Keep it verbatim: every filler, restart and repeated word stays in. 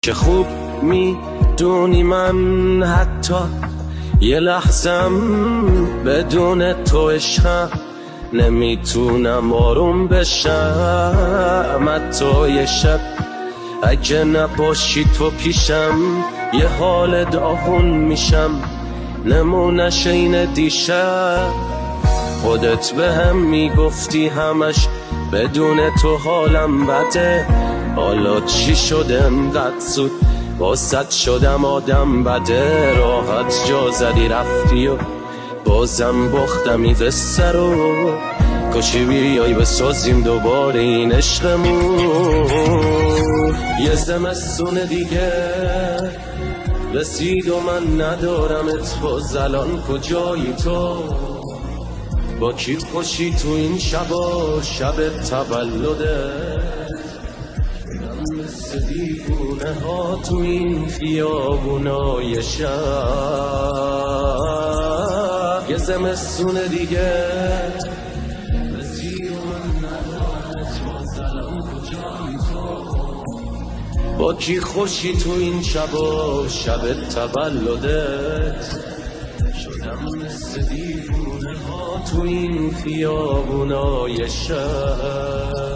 که خوب میدونی من حتی یه لحظم بدون تو عشقم نمیتونم آروم بشم. حتی یه شب اگه نباشی تو پیشم یه حال داغون میشم، نمونش این دیشب. خودت به هم میگفتی همش بدون تو حالم بده، حالا چی شده انقدر زود واسط شدم آدم بده. راحت جا زدی رفتی و بازم باختمی قصه رو، کاشی بیایی بسازیم دوباره این عشقمون. یه زمستون دیگه رسید و من ندارمت، باز الان کجایی تو؟ با کی خوشی تو این شبا شب تولده؟ من مثل دیوونه ها تو این خیابونای شب. یه زمستون دیگه رسید و من ندارمت، باز الان کجایی تو؟ با کی خوشی تو این شبا شب تولدت؟ شدم مثل دیوونه ها تو این خیابونای شهر.